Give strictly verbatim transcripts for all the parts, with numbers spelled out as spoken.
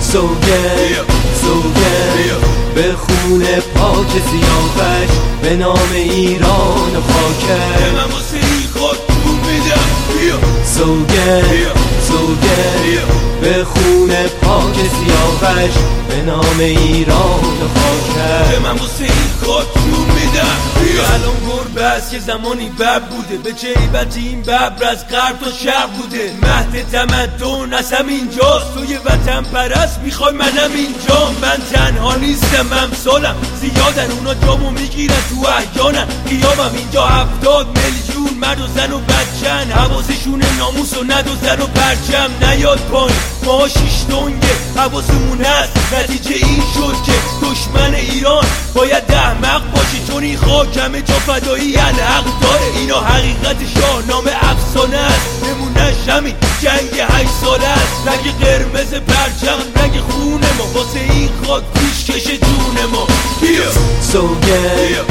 سوگند سوگند به خون پاک سیاوش به نام ایران و خاکر من واسه این خاک جون میدم. سوگند سوگند به خون پاک سیاوش به نام ایران و خاکر من واسه این خاک جون میدم. الان گربه است که زمانی بب بوده، به جیبت این ببر از غرب تا شرق بوده. مهد تمدن از همینجاست، توی وطن پرست میخوای منم اینجا. من تنها نیستم، امثالم زیادن، اونا جامو میگیرن تو احیانن. قیامم اینجا هفتاد میلیون مرد و زن و بچن، حواسشون ناموس و ندوزن و پرچم نیاد پایین. ما شیش دنگه حواسمون هست، نتیجه این شد که دشمن ایران باید احمق باشه، چون این خاک همه جا فدایی الحق داره. اینا حقیقت شاهنامه افسانه است، نمونش همین جنگ هشت ساله است. رنگ قرمز پرچم رنگ خون ما، واسه این خاک پیشکش جون ما. سوگند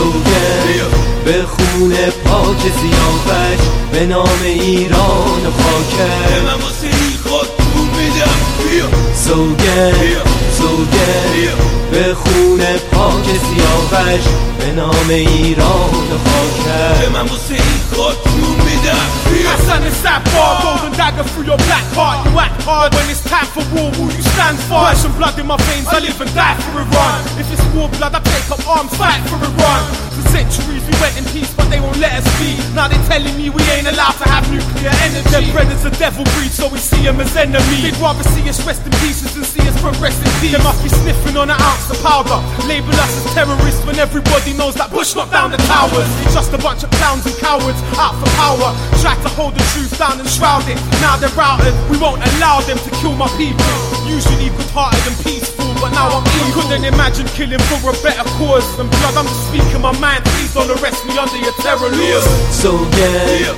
سوگند به خون پاک سیاوش به نام ایران و خاکر من واسه این خاک جون میدم. سوگند سوگند به خون پاک سیاوش به نام ایران و خاکر من واسه این خاک جون میدم. My son is that bar, golden dagger through your black heart. You act hard when it's time for war, who you stand for? Russian blood in my veins, I live and die for Iran. If it's war blood, I take up arms, fight for Iran. For centuries we went in peace, but they won't let us be. Now they telling me we ain't allowed to have nuclear energy. Their brothers are devil breed, so we see them as enemies. They'd rather see us rest in pieces than see us progress in peace. They must be sniffing on an ounce of powder, label us as terrorists when everybody knows that Bush knocked down the towers. Just a bunch of clowns and cowards out for power, try to hold the truth down and shroud it. Now they're routed, we won't allow them to kill my people. Usually good-hearted and peaceful, but now I'm evil. Couldn't imagine killing for a better cause than blood. I'm just speaking my mind, please don't arrest me under your terror laws. سوگند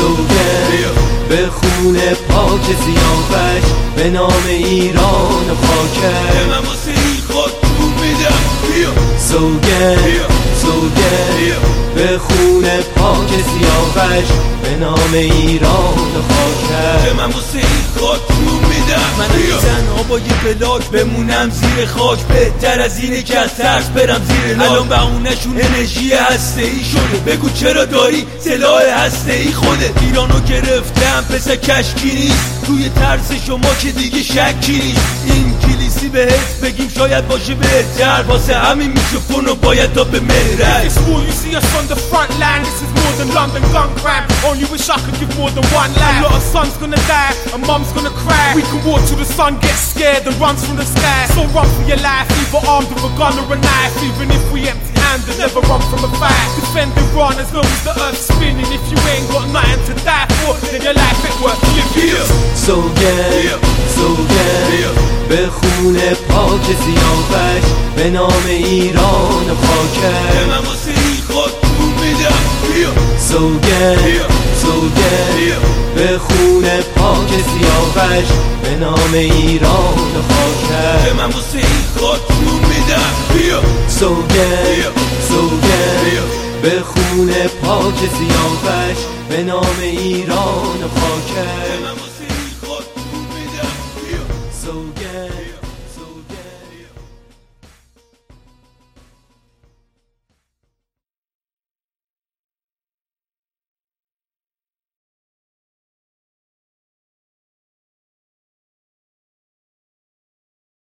سوگند به خون پاک سیاوش به نام ایران و خاکر من واسه این خاک جون میدم. سوگند سوگند به خون پاک سیاوش به نام ایران و خاکر من واسه این خاک جون میدم. من تنها با یه بلاک بمونم زیر خاک، بهتر از اینه که از ترس برم زیر لاک. الان بهونه‌شون انرژی هسته‌ای شده، بگو چرا داری سلاح هسته‌ای خودت. ایرانو گرفتم پس کشکی نیست، توی ترس شما که دیگه شکی نیست. این کلیسی بهت بگیم شاید باشه بهتر، واسه همین میکروفون رو باید تا به مهرک. This war, you see us on the front line. This is more than London gun crime. Only wish I could give more than one line. A lot of sons gonna die, and mom's gonna cry. We can walk till the sun gets scared and runs from the sky. So run for your life, either armed with a gun or a knife. Even if we empty-handed, never run from a fight. Defend Iran as long as the earth's spinning. If you ain't got nothing to die for, then your life ain't worth living. سوگند سوگند به خون پاک سیاوش به نام ایران و خاکر من واسه این خاک جون میدم. سوگند سوگند به خون پاک سیاوش به نام ایران و خاکر من واسه این خاک جون میدم. سوگند سوگند به خون پاک سیاوش به نام ایران و خاکر من واسه این خاک جون میدم. سوگند